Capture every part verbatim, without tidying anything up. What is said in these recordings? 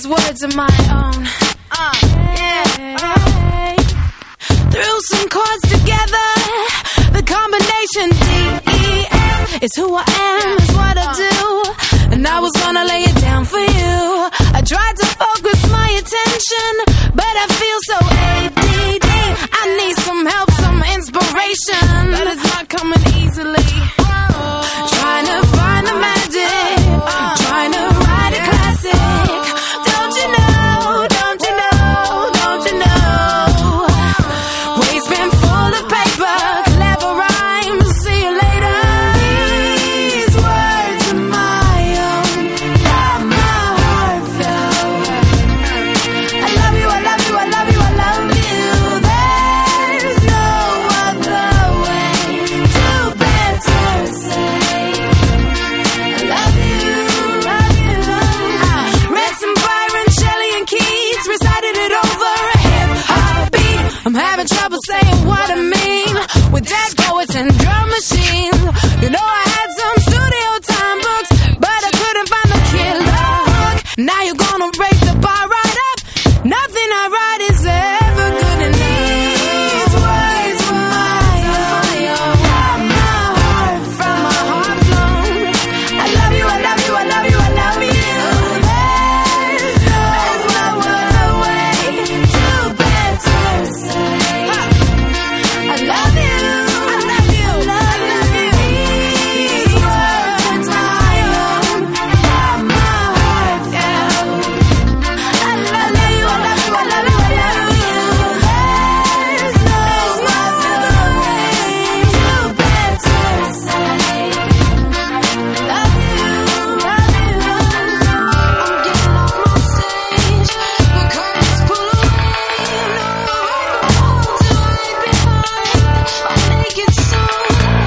words of my own. Uh, yeah. Uh, threw some chords together. The combination D E F is who I am, is what I do. And I was gonna lay it down for you. I tried to focus my attention, but I feel so A D D. I need some help, some inspiration, but it's not coming easily. Trying to find the magic, trying to write a classic. Don't you know, don't you know, don't you know? Waves been full of paper, clever rhymes, see you later. These words are my own, got my heart felt. I love you, I love you, I love you, I love you. There's no other way to better say I love you, love you. I read some Byron, Shelley and Keats, recited it over a hip-hop beat. I'm having trouble saying what I mean with dead poets and drum machines. You know I had some studio time books, but I couldn't find the killer hook. Now you're gonna raise the bar right up. Nothing I write is ever good enough. These words were my own, got my heart from my heart flown. I love you, I love you, I love you, I love you. There's no other way to better say I love you, I love you, love you. These words are my own, got my heart felt. I love you, I love you, I love you, I love you. There's no other way to better say love you, love you. I'm getting off my stage, the curtains pull away. No, to hide behind my naked soul.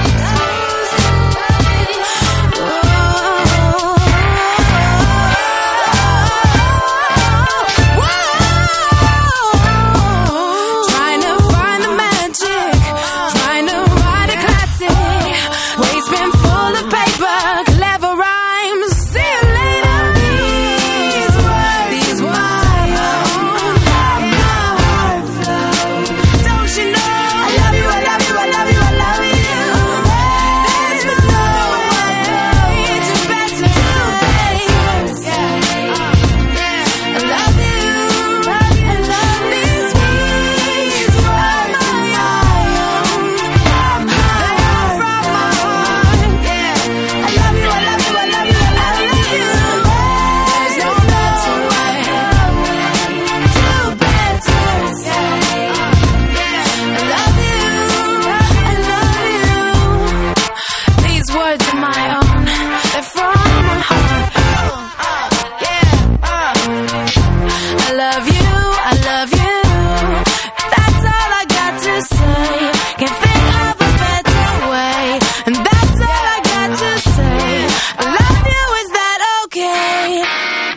Trying to find the magic, trying to write a classic. Waves been full of paper, clever rhymes. See you later. These words, these words, got my heart flow. Don't you know? I love you, I love you, I love you, I love you. There's no way to better say I love you, I love these words are my own, got my heart from my heart. Yeah, I love you, I love you, I love you, I love you. There's no better way to better say I love you, I love you. These words are my own, they're from my heart. Yeah, I love you, I love you. That's all I got to say. Can't think of a better way, and that's all I got to say. I love you, is that okay?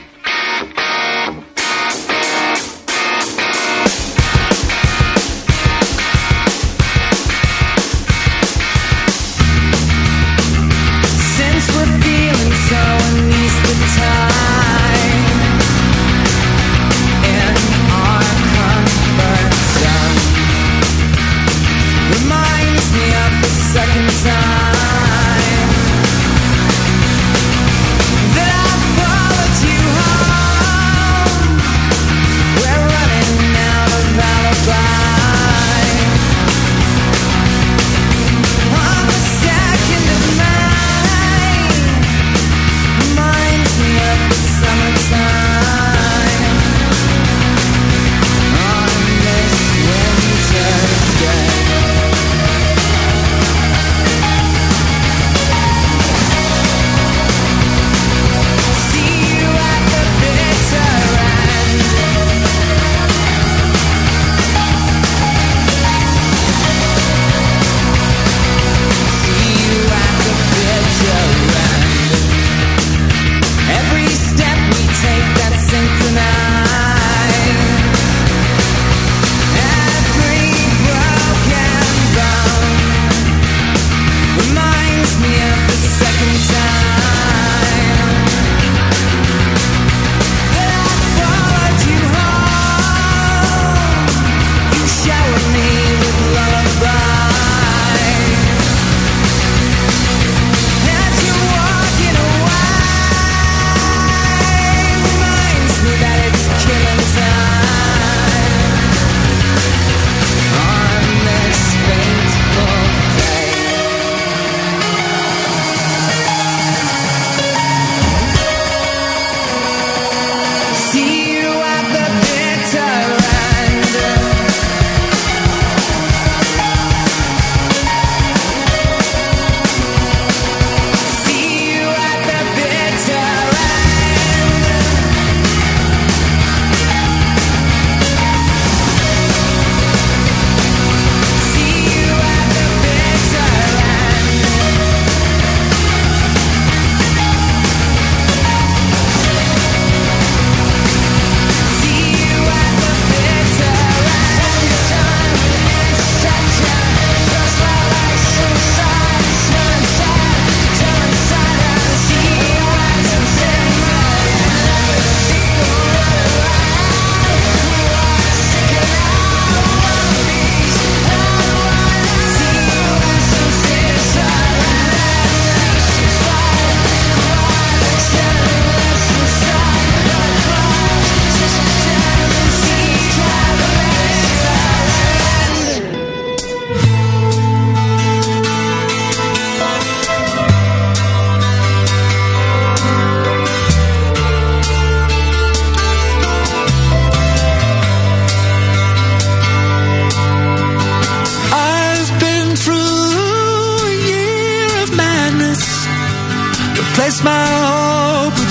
Since we're feeling so unleashed with time in our comfort zone, reminds me of the second time that I followed you home. We're running out of alibi. On the second of May, reminds me of the summertime. On this winter's day, second time that I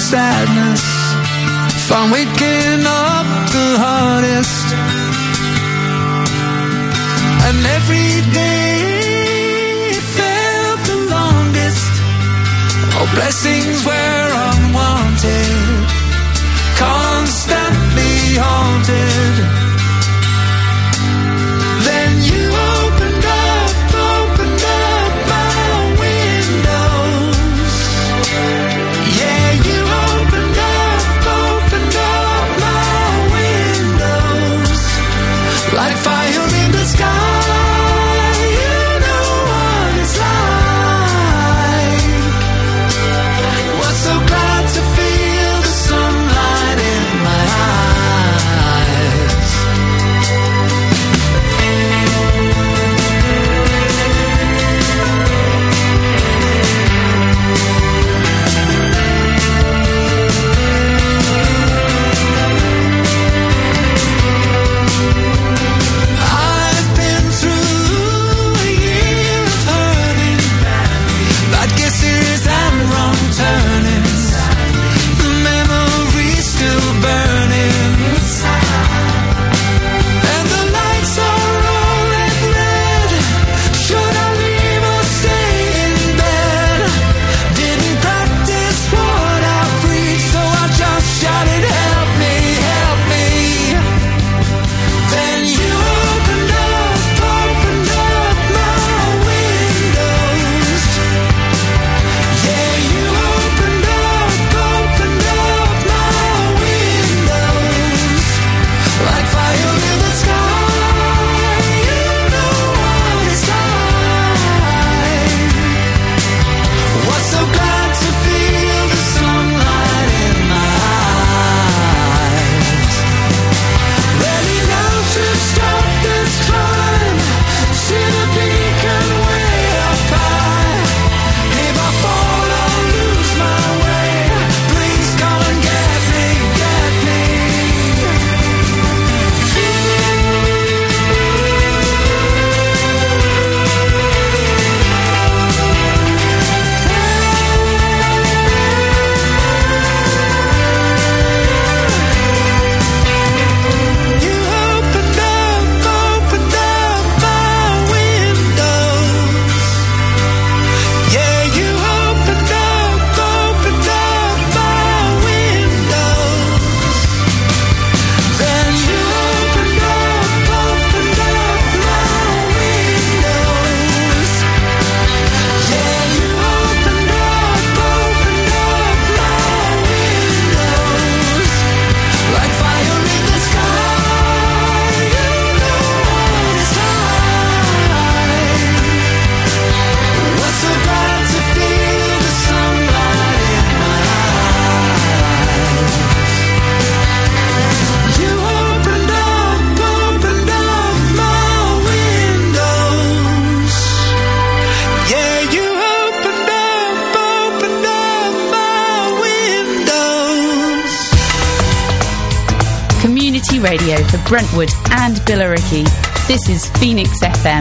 sadness. Found waking up the hardest. And every day felt the longest. All blessings were unwanted, constantly haunted. Then you opened up, opened up my windows. Yeah, you opened up, opened up my windows. Like fire in the sky. Radio for Brentwood and Billericay. This is Phoenix F M.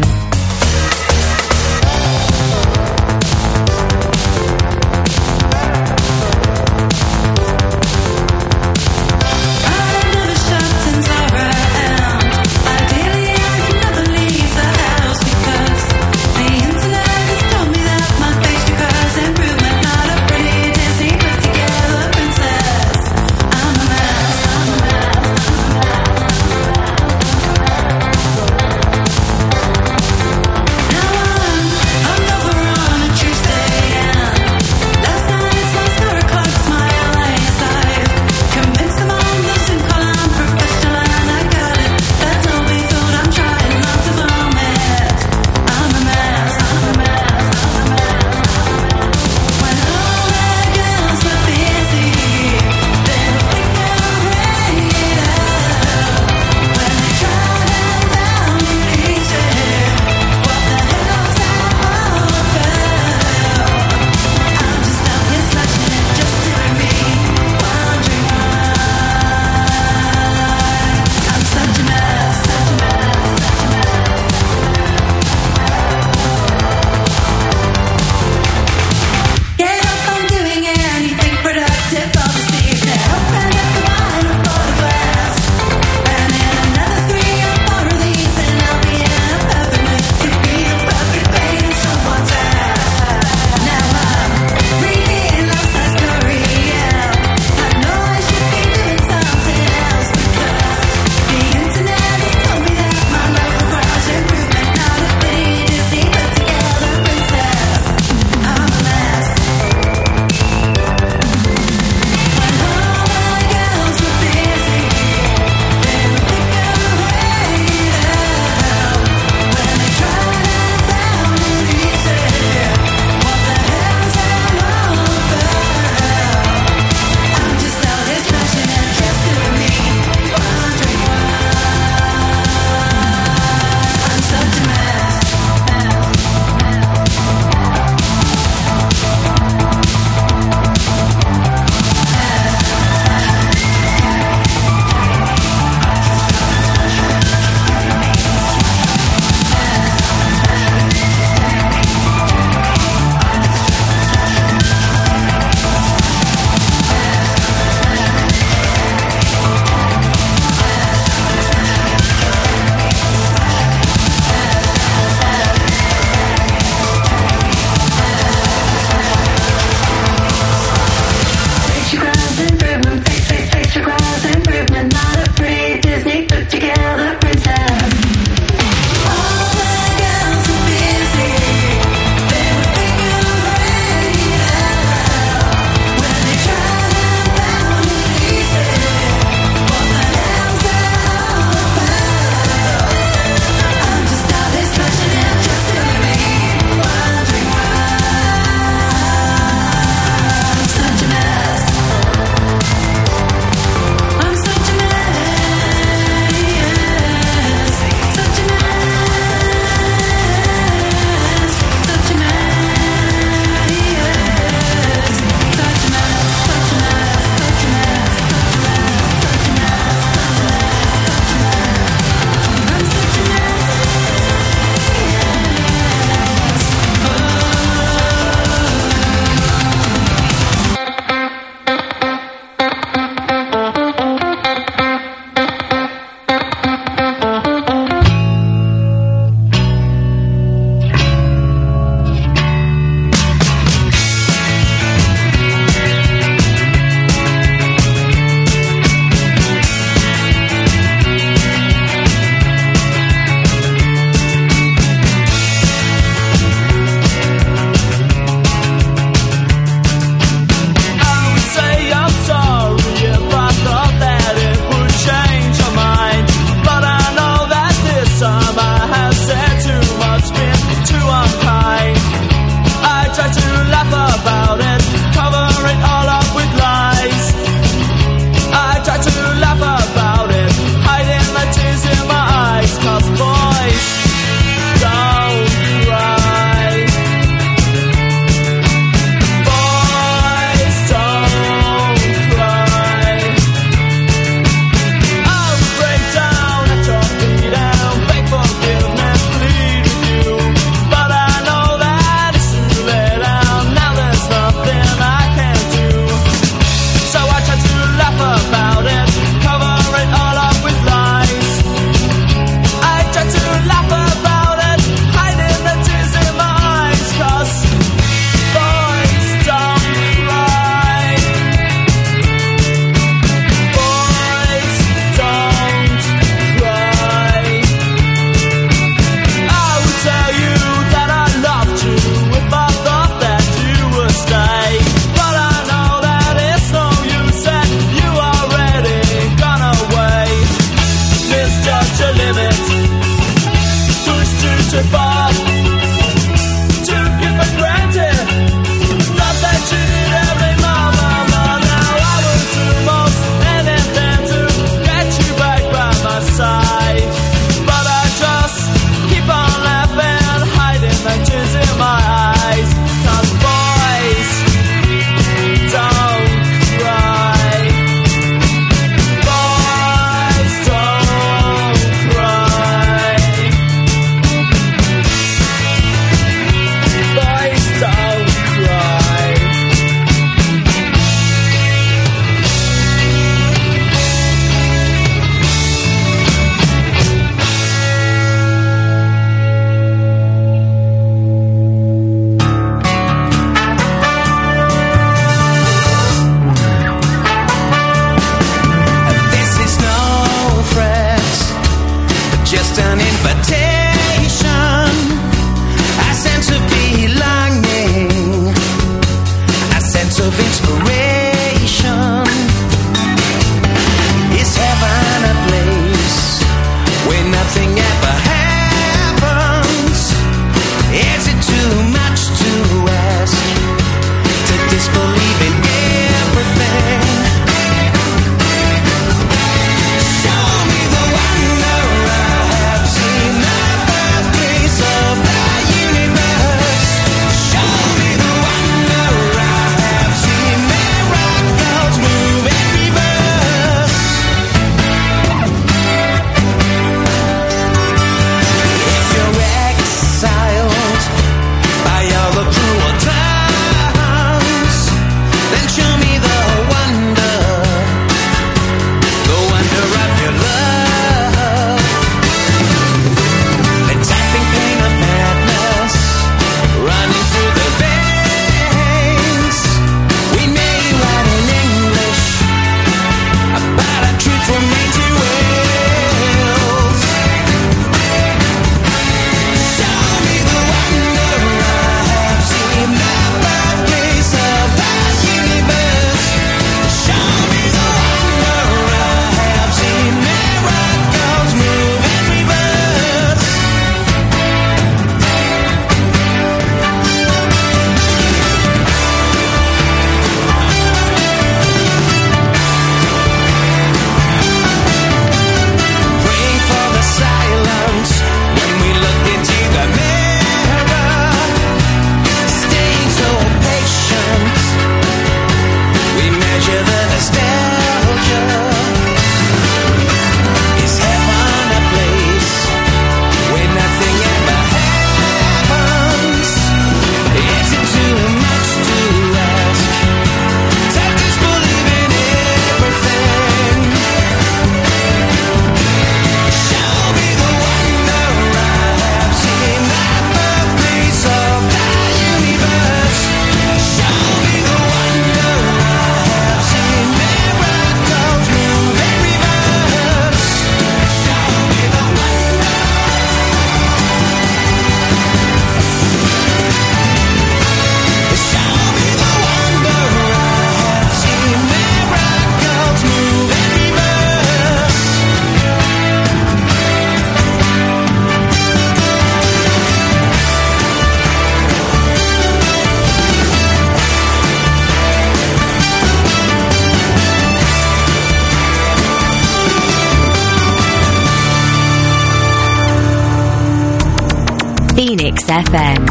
Phoenix F M.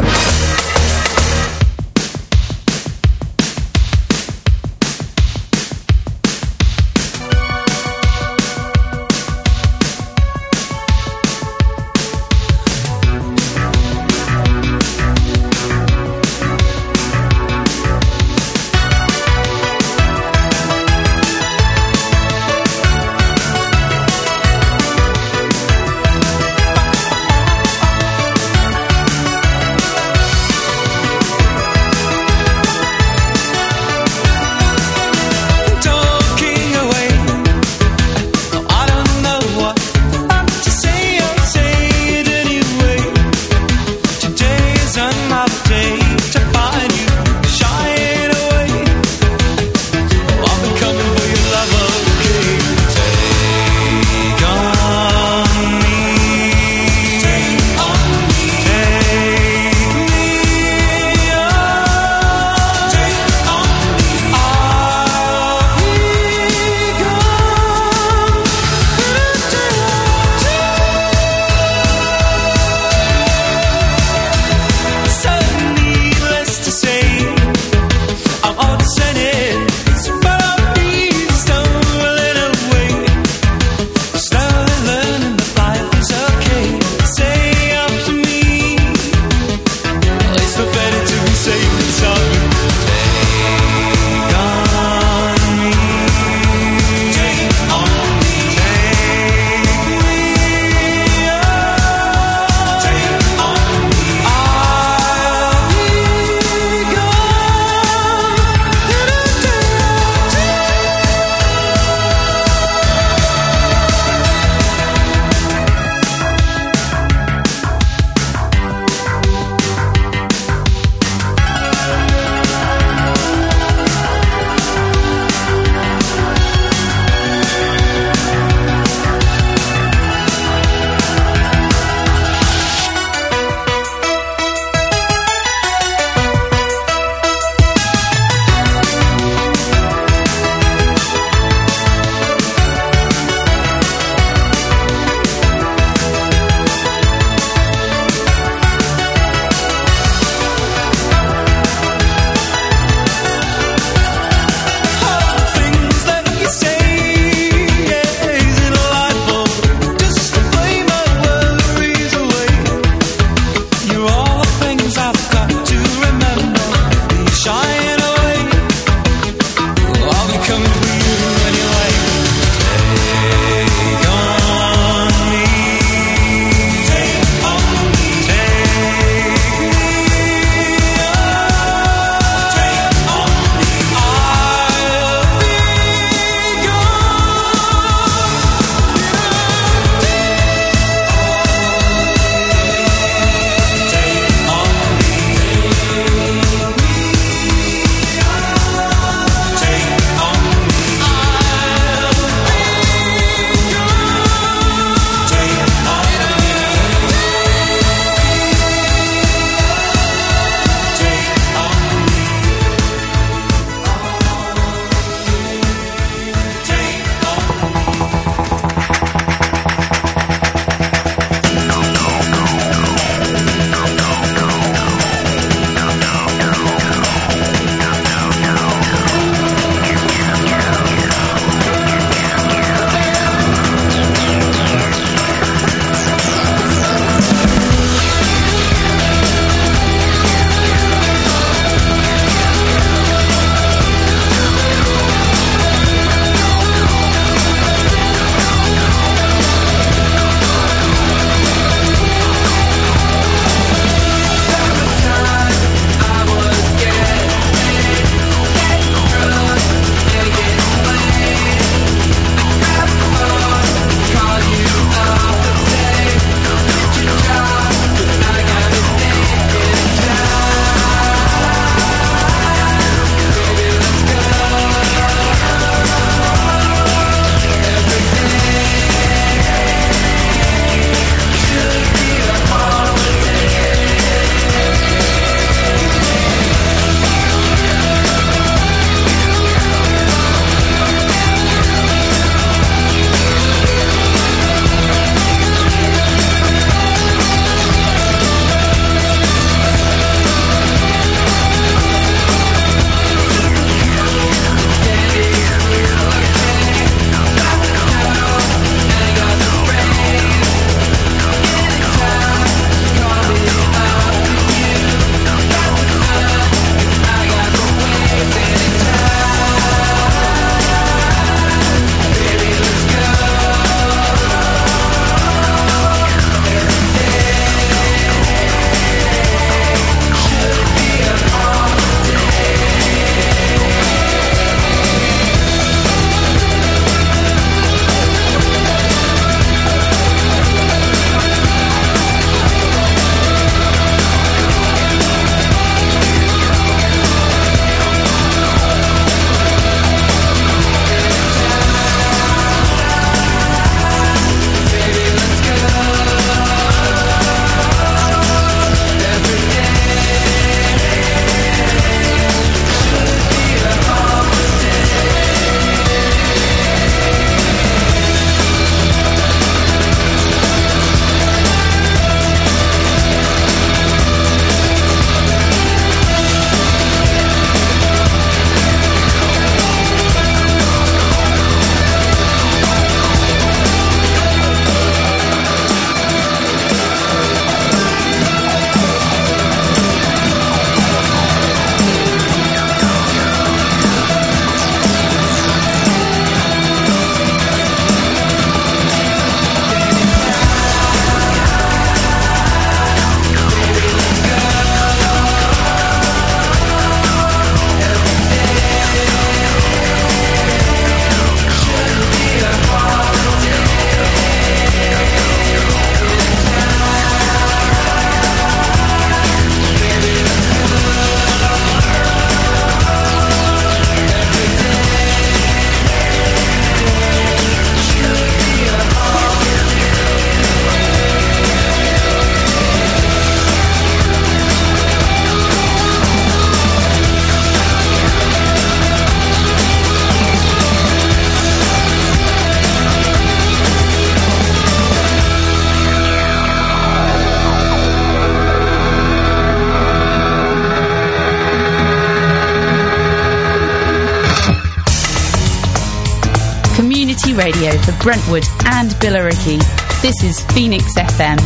community radio for Brentwood and Billericay. This is Phoenix F M.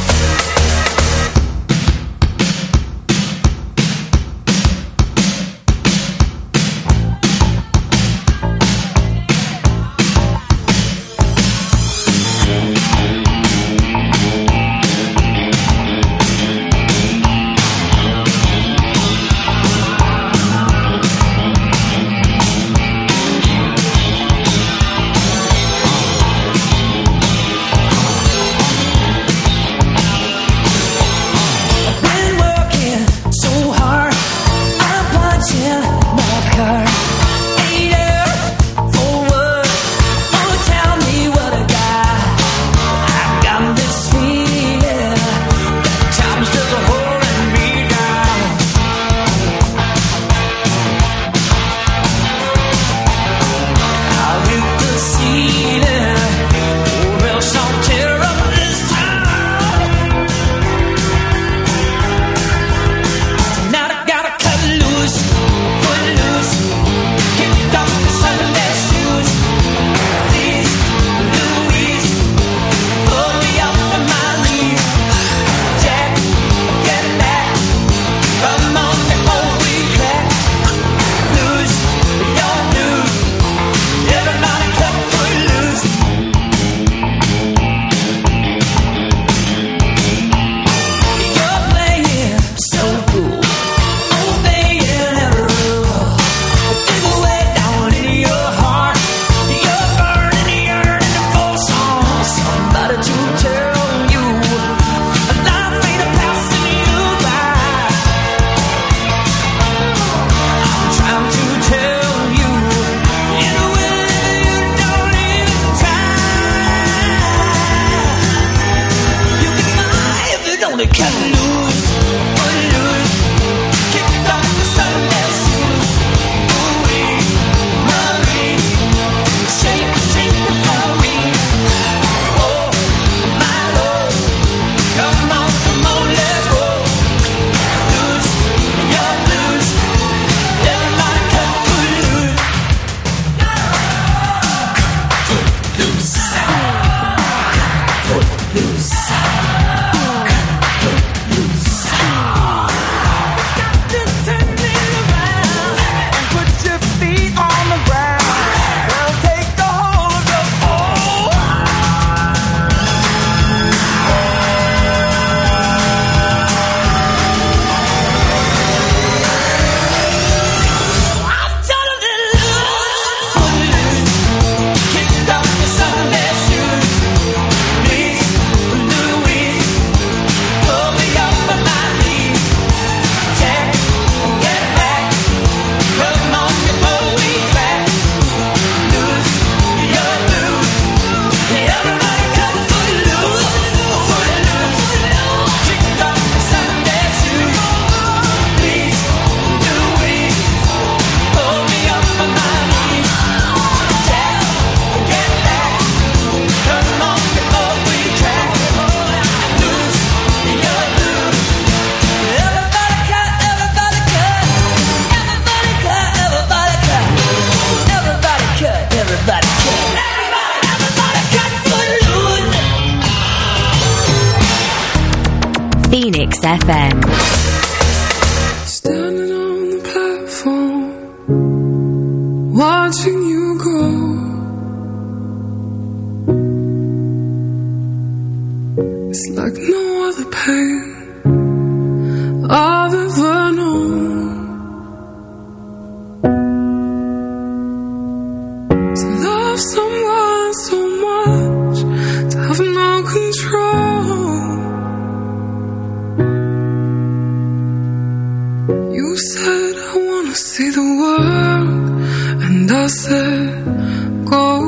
Phoenix F M. Standing on the platform, watching you go. It's like no other pain I've ever known. To love someone so much, to have no control. You said I wanna see the world, and I said go.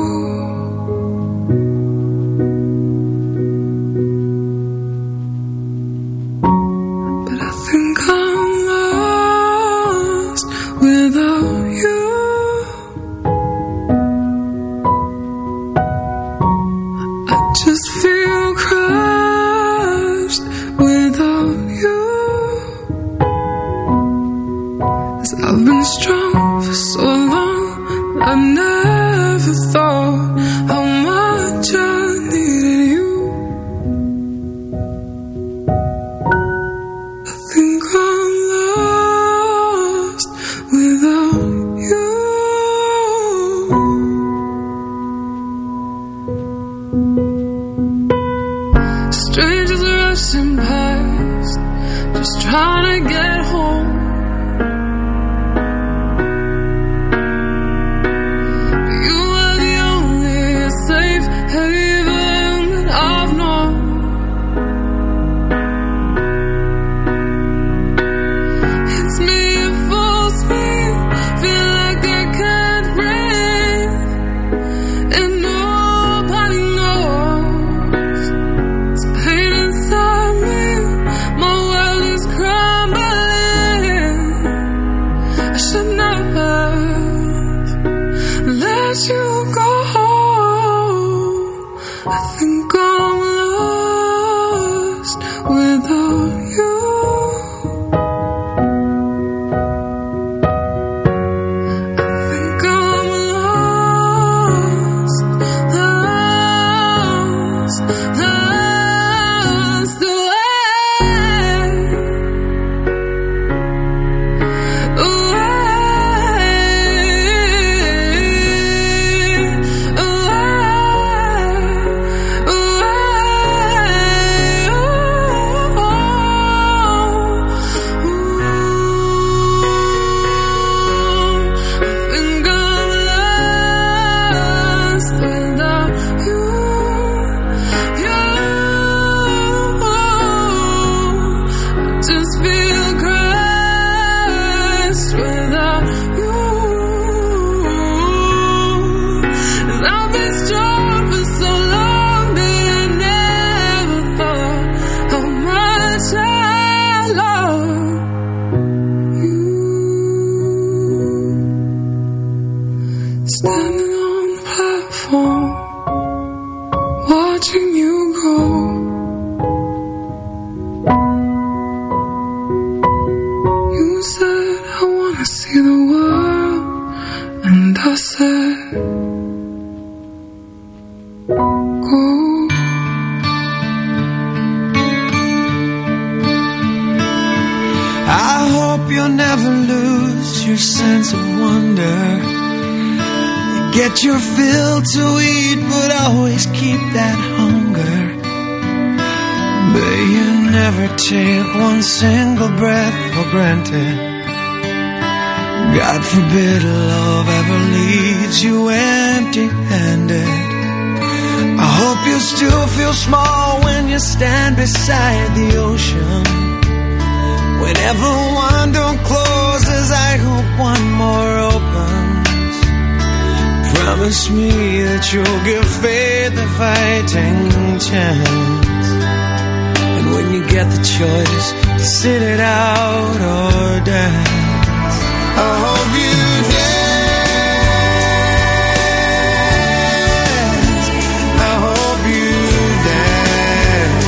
I get home. You are the only safe haven that I've known. It's me at full speed, feel like I can't breathe, and nobody knows. It's pain inside me, my world is crumbling. I should never let you go. I think I'm lost without you. I think I'm lost, lost, lost away, standing on the platform, watching you go. You said I wanna see the world, and I said go. I hope you'll never lose your sense of wonder. Get your fill to eat, but always keep that hunger. But you never take one single breath for granted. God forbid love ever leaves you empty-handed. I hope you still feel small when you stand beside the ocean. Whenever one door closes, I hope one more opens. Promise me that you'll give faith a fighting chance. And when you get the choice to sit it out or dance, I hope you dance. I hope you dance.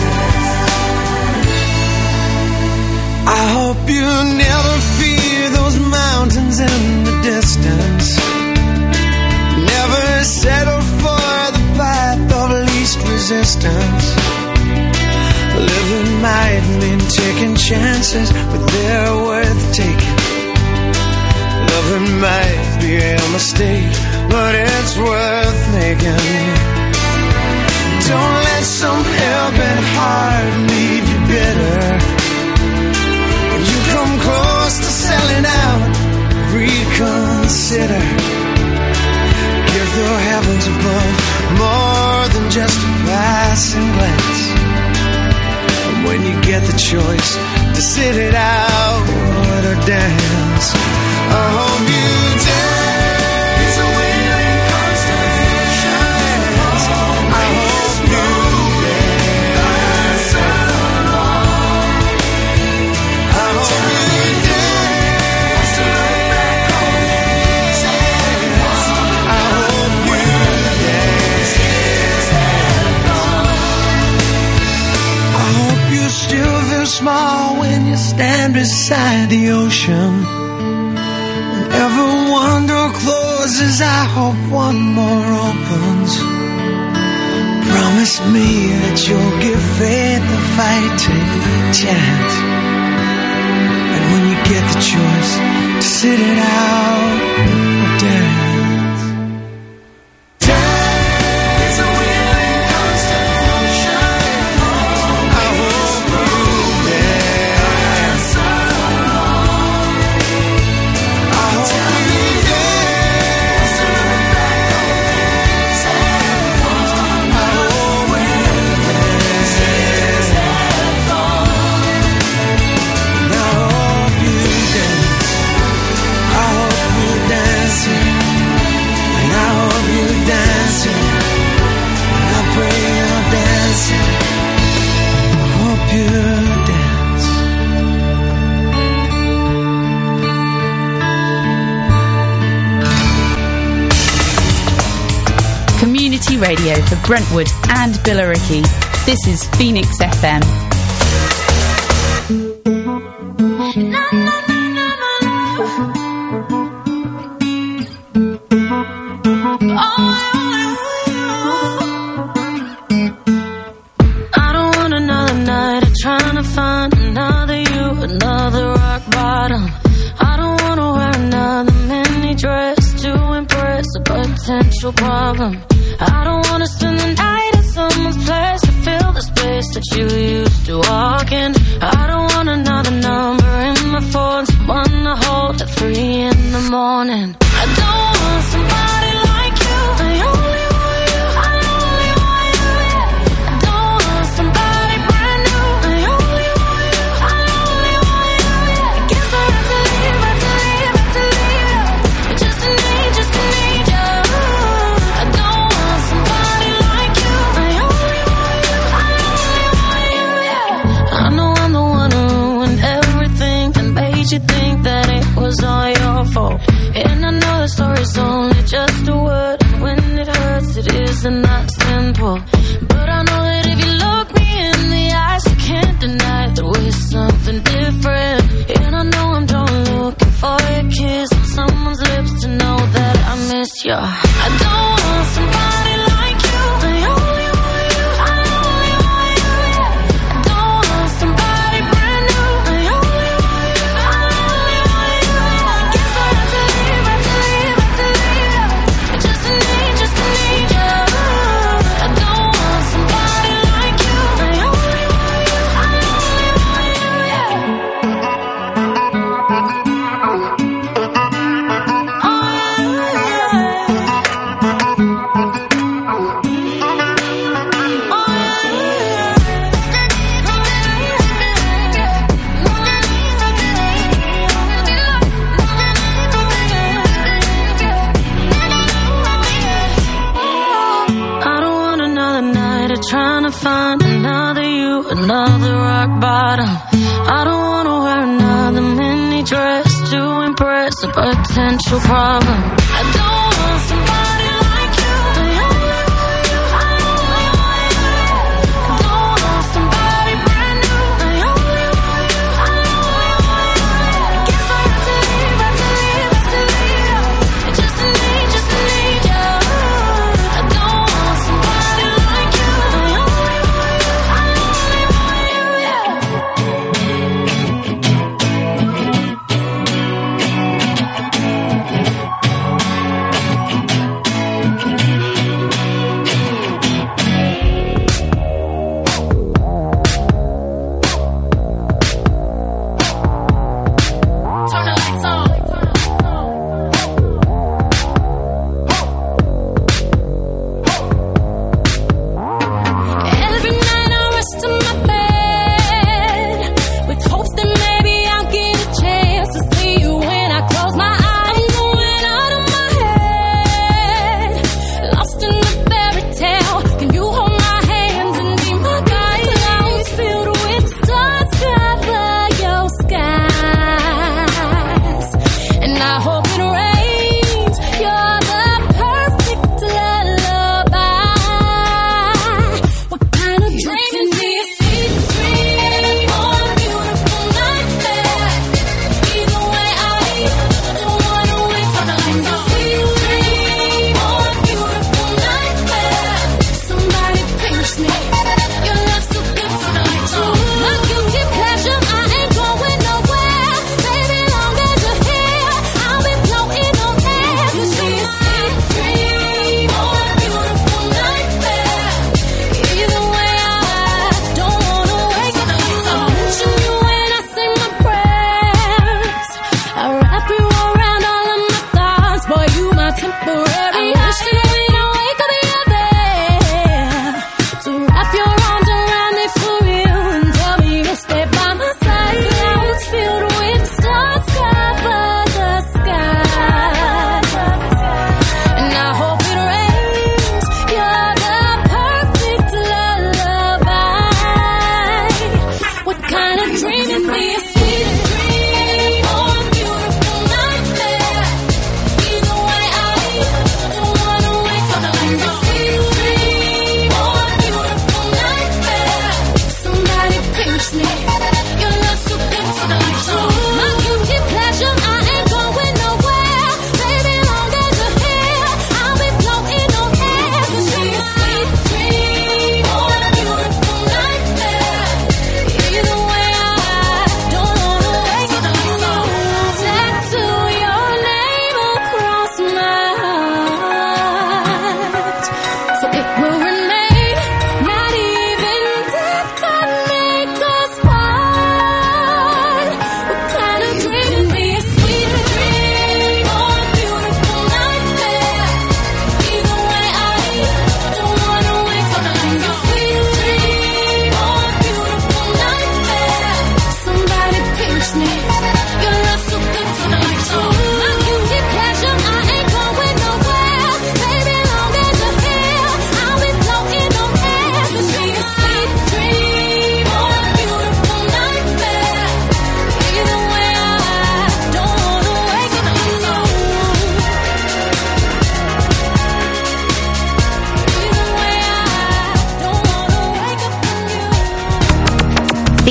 I hope you never fear those mountains in the distance. Never settle for the path of least resistance. Living might mean taking chances, but they're worth taking. Loving might be a mistake, but it's worth making. Don't let some hell-bent heart leave you bitter. When you come close to selling out, reconsider. Give the heavens above more than just a passing glance. And when you get the choice to sit it out or to dance, I hope you dance. It's a willing constellation. I hope you dance. I hope you dance to look back on this. I hope you dance. I hope you still feel small when you stand beside the ocean. Whenever one door closes, I hope one more opens. Promise me that you'll give faith a fighting chance. And when you get the choice to sit it out or dance. I hope you dance. Community radio for Brentwood and Billericay. This is Phoenix F M. Potential problem. I don't wanna spend the night at someone's place to fill the space that you used to walk in. I don't want another number in my phone, someone to hold at three in the morning. I don't want somebody like you. I only want you. I only want you. Yeah. I don't want somebody brand new. I only want you. I only want you. Yeah. I guess I have to leave, have to leave, have to leave. Yeah. Just to need, just to need you. You think that it was all your fault, and I know the story's only just a word. When it hurts, it isn't that simple. But I know that if you look me in the eyes, you can't deny that we're something different. And I know I'm done looking for a kiss on someone's lips to know that I miss you. I don't want somebody like you. I only want you. I only want you. Yeah. I don't want somebody brand new. I only want you. I only want you. Yeah. I guess I have to leave, have to leave, have to leave. Yeah. Just to need, just to need you. I don't want somebody like you. I only want you. I only want you. Yeah. I don't want another night of trying to find another you, another rock bottom. I don't want to wear another mini dress to impress a potential problem. I don't want somebody like you. I only want you. I only want you. I don't want somebody brand new. I only want you. I only want you. I guess I have to leave, have to leave, have to leave. Just to need, just to need you. I don't want somebody like you. I only want you. I only want you. Yeah.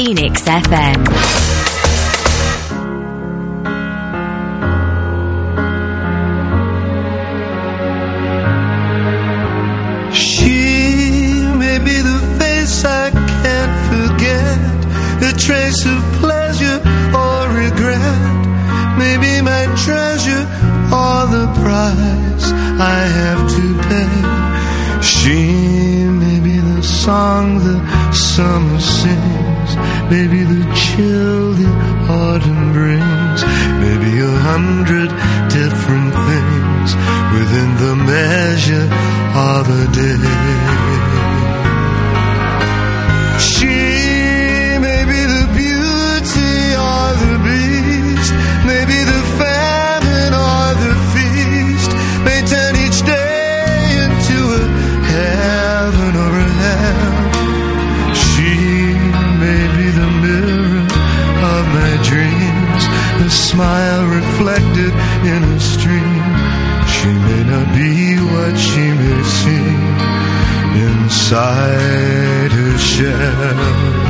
Phoenix F M. A trace of pleasure or regret, maybe my treasure or the price I have to pay. She may be the song the summer sings, maybe the chill the autumn brings, maybe a hundred different things within the measure of a day. She maybe the famine or the feast may turn each day into a heaven or a hell. She may be the mirror of my dreams, a smile reflected in a stream. She may not be what she may seem inside her shell.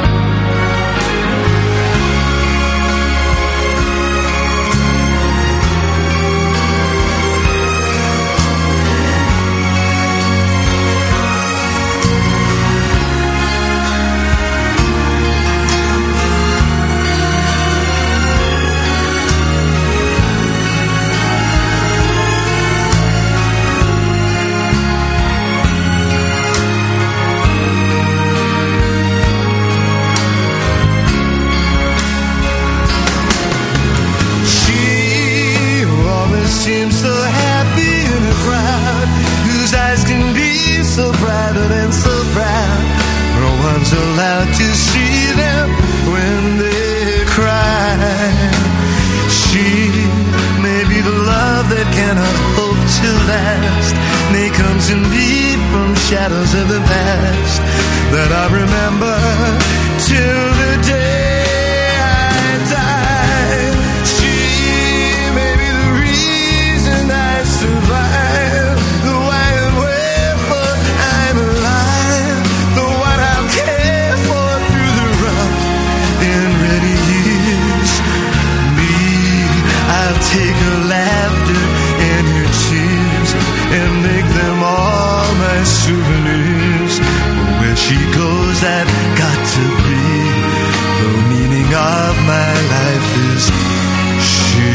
Seems so happy in a crowd whose eyes can be so bright and so proud. No one's allowed to see them when they cry. She may be the love that cannot hope to last, may come to me from shadows of the past that I remember till the day I die. She may be the reason I survive, the why and wherefore I'm alive, the one I'll care for through the rough and ready years. Me, I'll take her laughter and her tears and make them all my souvenirs. For where she goes, I've got to be. The meaning of my life is she.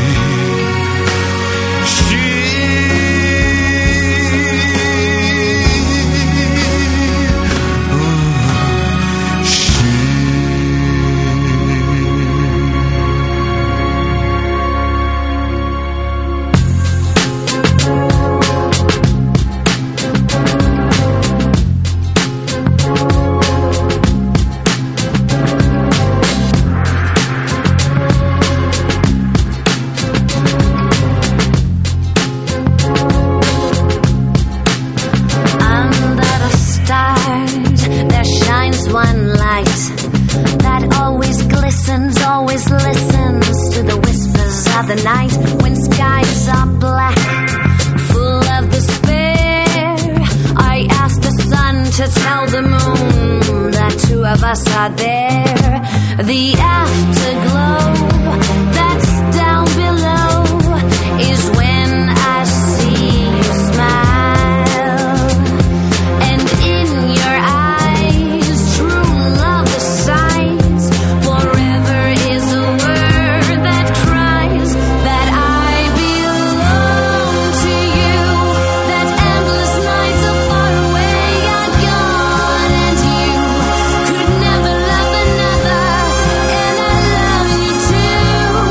She. Oh, she. The night when skies are black, full of despair, I ask the sun to tell the moon that two of us are there. The afterglow that's down below is when I see you smile, and in your eyes true love is signs. Forever is a word that cries that I belong to you, that endless nights are far away are gone, and you could never love another, and I love you too.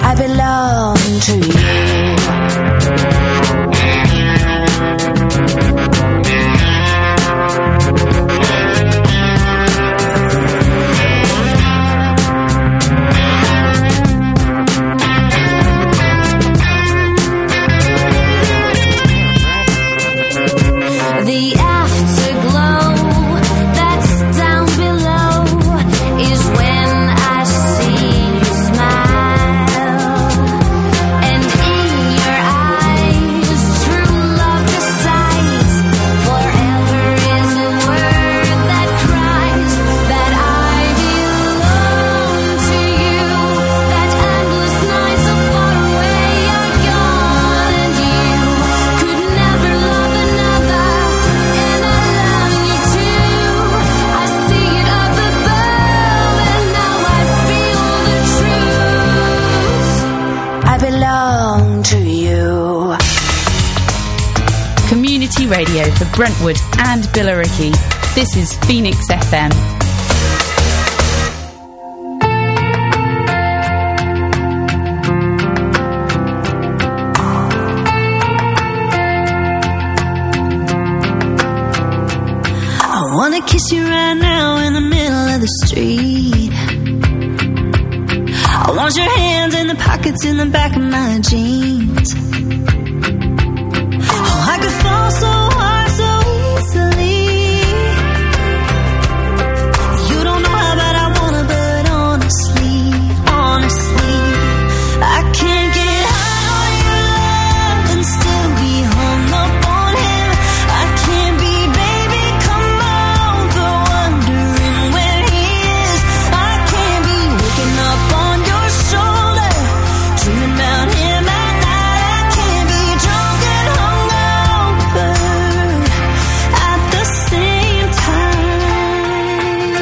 I belong to you. The afterglow that's down below is when I see you smile, and in your eyes true love decides. Forever is a word that cries that I belong to you, that endless nights so far away are gone, and you could never love another. And I love you too. I see it up above, and now I feel the truth. I belong to you. Community radio for Brentwood and Billericay. This is Phoenix F M. I wanna kiss you right now in the middle of the street. I want your hands in the pockets in the back of my jeans. Oh, I could fall so hard so easily. You don't know how bad I wanna, but honestly, honestly, I can't get high on your love and still be hung up on him. I can't be baby, come over, wondering where he is. I can't be waking up on your shoulder, dreaming about him at night. I can't be drunk and hungover at the same time.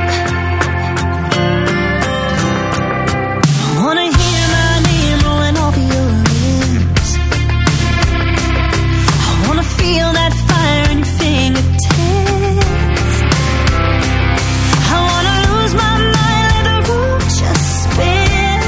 I wanna hear my name rolling off your lips. I wanna feel that fire in your fingertips. I wanna lose my mind, let the room just spin.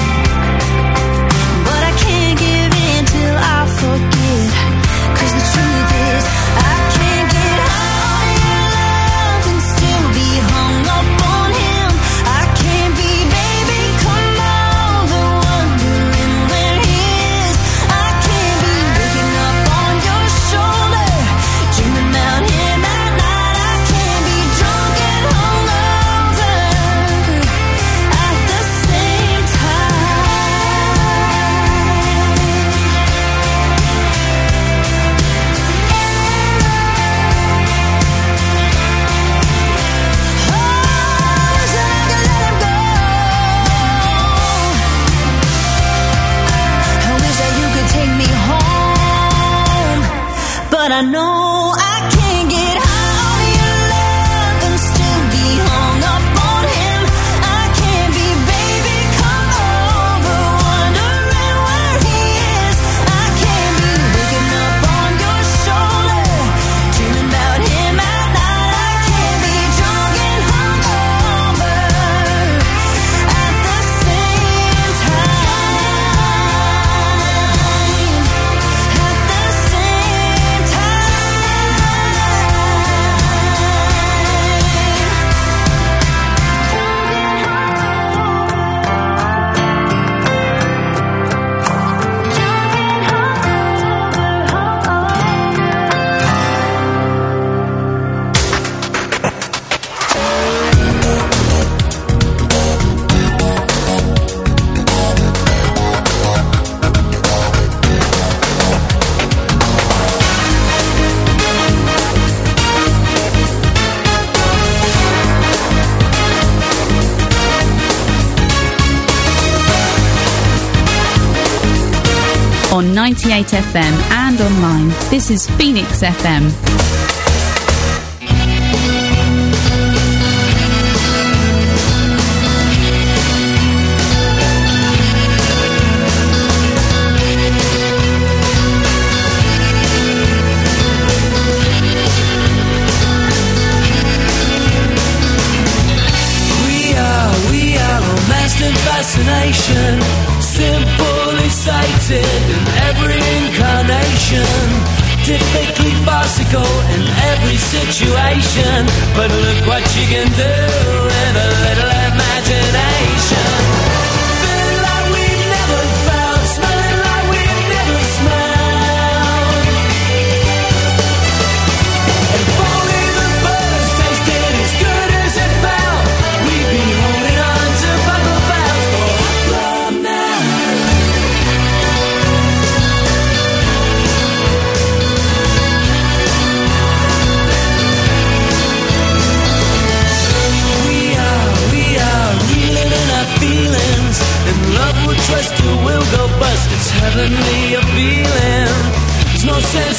But I can't give in till I forget. 'Cause the truth is, I can't get high on your love and still be hung up on him. I can't be baby, come over, wondering where he is. I can't be waking up on your shoulder, dreaming about him at night. I can't be drunk and hungover at the same time. Oh, wish that I could let him go. I wish that you could take me home, but I know I can't get high on your love and still be hung up on him. I can't be baby, come over, wondering where he is. I can't be waking up on your shoulder, dreaming about him at night. I can't be drunk and hungover at the same time. At the same On ninety-eight F M and online, this is Phoenix F M. We are, we are romanced in fascination. Still typically farcical in every situation, but look what you can do with a little imagination. Feeling like we've never felt, smelling like we've never smelled. If only the birds tasted as good as it felt, we'd be holding on to bubble bells for love now. Feelings and love will twist or will go bust. It's heavenly a feeling. There's no sense